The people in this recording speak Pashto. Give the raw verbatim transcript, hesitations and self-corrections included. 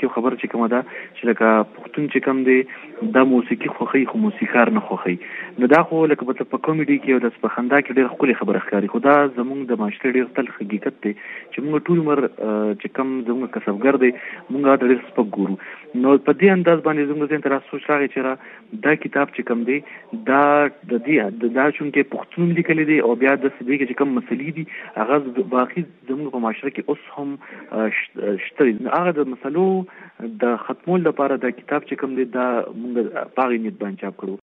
کې خبره چې کومه ده چې لکه پښتون چې کوم دی دا موسیقي خوښي خو موسیقار نه خوښي. نو دا خو لکه په کامیډي کې او د خندا کې ډېر ښکلې خبره ښکاري، خو دا زموږ د معاشرې ډېر تلخ حقیقت دی چې موږ ټول عمر چې کوم زموږ کسبګر دی موږ دا ډېر سپک ګورو. نو په دې انداز باندې زموږ ذهن ته را سوچ راغی چې را دا کتاب چې کوم دی دا د دې دا چونکې پښتون لیکلی دی او بیا د دې کې چې کوم مسلې دي هغه باقي زموږ په معاشره کې اوس هم شته. هغه د مسلو د ختمولو لپاره دا کتاب چې کوم دی دا موږ په هغې نیت باندې چاپ کړو.